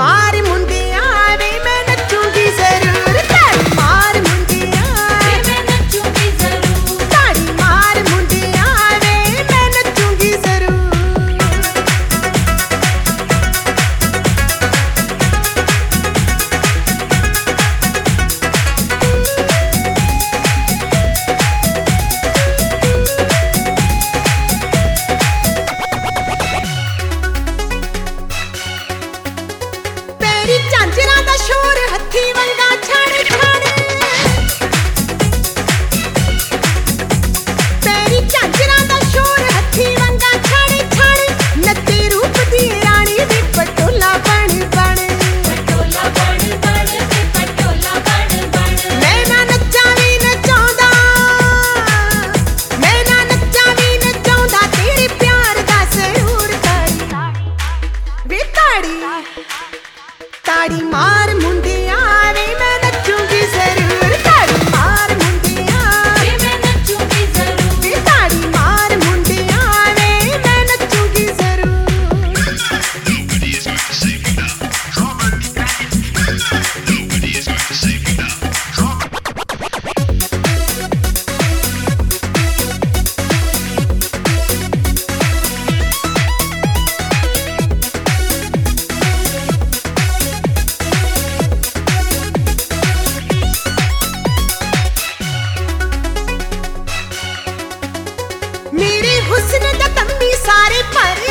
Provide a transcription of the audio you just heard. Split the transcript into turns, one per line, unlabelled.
मार मुंडिया वे मैं नचूंगी जरूर, ताड़ी मार मुंडिया वे मैं नचूंगी जरूर, ताड़ी मार मुंडिया वे मैं नचूंगी जरूर। झांझरा दा शोर हथी वंगा छाने छाने, पैरी झांझरा दा शोर हथी वंगा छाने छाने, नत्ते रूप दी रानी दी पटोला बन बन, पटोला बन बन वे पटोला बन बन। मैं ना नच्चा वी नचाउंदा, मैं ना नच्चा वी नचाउंदा तेरे प्यार दा सरूर, ताड़ी वे ताड़ी ताड़ी मार मुंडिया वे मैं नचूंगी जरूर, ताड़ी मार मुंडिया वे मैं नचूंगी जरूर, ताड़ी मार मुंडिया वे मैं नचूंगी जरूर।
Nobody is going to save me now. Nobody is going to save me now.
मेरे हुस्न दा तम्मी सारे पर